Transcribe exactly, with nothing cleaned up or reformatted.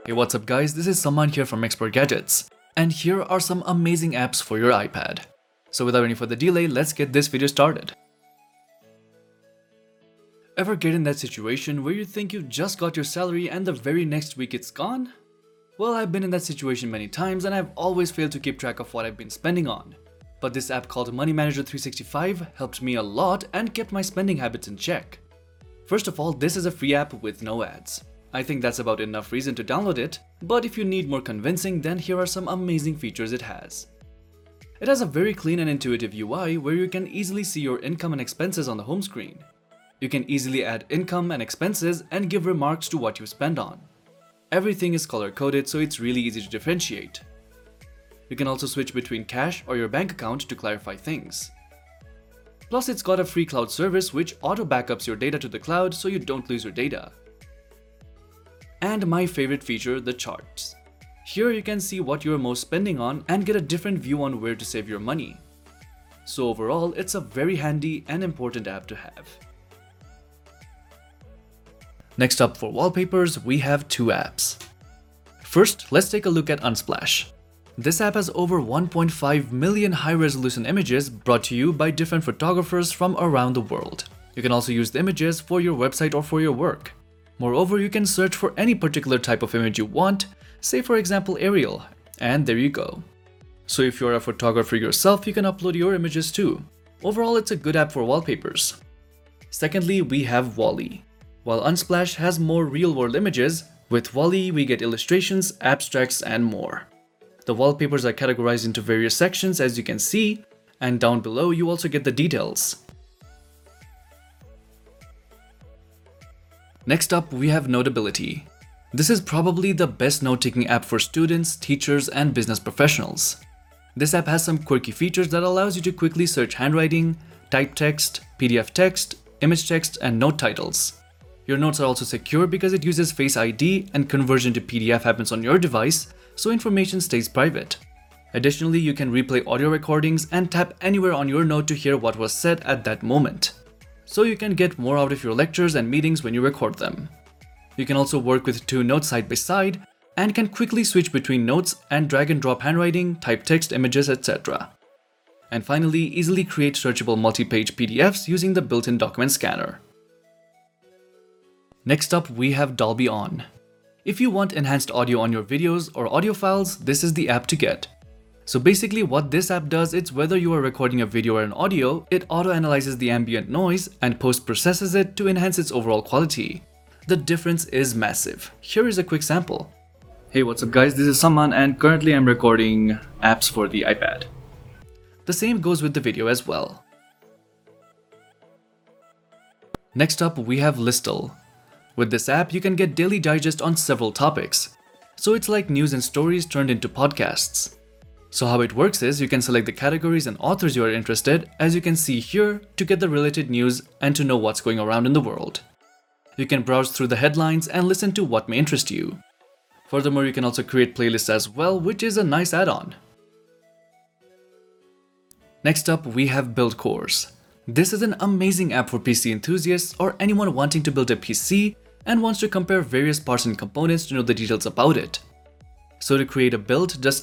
Hey, what's up guys, this is Saman here from Expert Gadgets, and here are some amazing apps for your iPad. So without any further delay, let's get this video started. Ever get in that situation where you think you just got your salary and the very next week it's gone? Well, I've been in that situation many times and I've always failed to keep track of what I've been spending on. But this app called Money Manager three sixty-five helped me a lot and kept my spending habits in check. First of all, this is a free app with no ads. I think that's about enough reason to download it, but if you need more convincing, then here are some amazing features it has. It has a very clean and intuitive U I where you can easily see your income and expenses on the home screen. You can easily add income and expenses and give remarks to what you spend on. Everything is color-coded, so it's really easy to differentiate. You can also switch between cash or your bank account to clarify things. Plus, it's got a free cloud service which auto-backups your data to the cloud so you don't lose your data. And my favorite feature, the charts. Here you can see what you're most spending on and get a different view on where to save your money. So overall, it's a very handy and important app to have. Next up for wallpapers, we have two apps. First, let's take a look at Unsplash. This app has over one point five million high-resolution images brought to you by different photographers from around the world. You can also use the images for your website or for your work. Moreover, you can search for any particular type of image you want, say for example Ariel, and there you go. So if you're a photographer yourself, you can upload your images too. Overall, it's a good app for wallpapers. Secondly, we have Wally. While Unsplash has more real-world images, with Wally we get illustrations, abstracts, and more. The wallpapers are categorized into various sections as you can see, and down below you also get the details. Next up, we have Notability. This is probably the best note-taking app for students, teachers, and business professionals. This app has some quirky features that allows you to quickly search handwriting, type text, P D F text, image text, and note titles. Your notes are also secure because it uses Face I D and conversion to P D F happens on your device, so information stays private. Additionally, you can replay audio recordings and tap anywhere on your note to hear what was said at that moment. So you can get more out of your lectures and meetings when you record them. You can also work with two notes side by side and can quickly switch between notes and drag and drop handwriting, type text, images, et cetera. And finally, easily create searchable multi-page P D Fs using the built-in document scanner. Next up, we have Dolby On. If you want enhanced audio on your videos or audio files, this is the app to get. So basically what this app does is whether you are recording a video or an audio, it auto-analyzes the ambient noise and post-processes it to enhance its overall quality. The difference is massive. Here is a quick sample. Hey, what's up guys, this is Saman and currently I'm recording apps for the iPad. The same goes with the video as well. Next up, we have Listle. With this app, you can get daily digest on several topics. So it's like news and stories turned into podcasts. So how it works is you can select the categories and authors you are interested, as you can see here, to get the related news and to know what's going around in the world. You can browse through the headlines and listen to what may interest you. Furthermore, you can also create playlists as well, which is a nice add-on. Next up, we have Buildcourse. This is an amazing app for P C enthusiasts or anyone wanting to build a P C and wants to compare various parts and components to know the details about it. So to create a build, just